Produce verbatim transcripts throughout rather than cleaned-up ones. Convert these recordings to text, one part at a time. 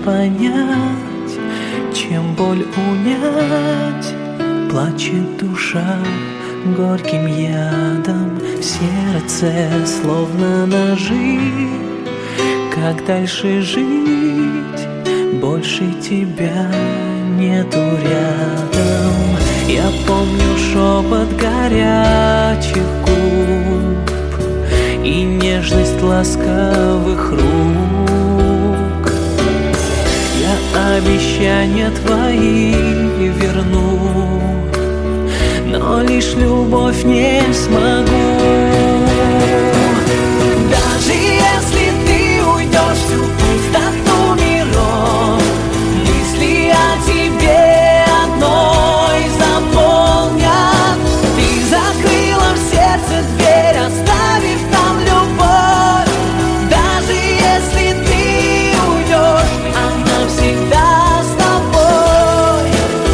понять, чем боль унять. Плачет душа горьким ядом в сердце, словно ножи. Как дальше жить? Больше тебя нету рядом. Я помню шепот горячих губ и нежность ласковых рук. Я обещания твои верну, но лишь любовь не смогу. Даже если ты уйдешь всю пустоту миров, мысли о тебе одной заполнят. Ты закрыла в сердце дверь, оставив там любовь. Даже если ты уйдешь, она всегда с тобой.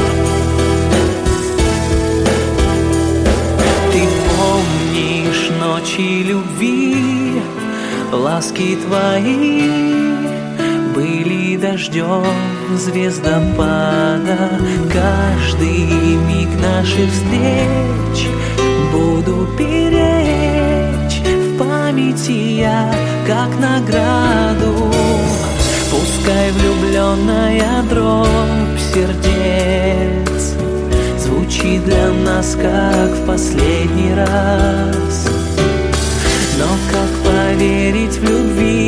Ты помнишь ночи любви, ласки твои были дождем звездопада. Каждый миг наших встреч буду беречь в памяти я, как награду. Пускай влюбленная дробь сердец звучит для нас, как в последний раз. Но как поверить в любви,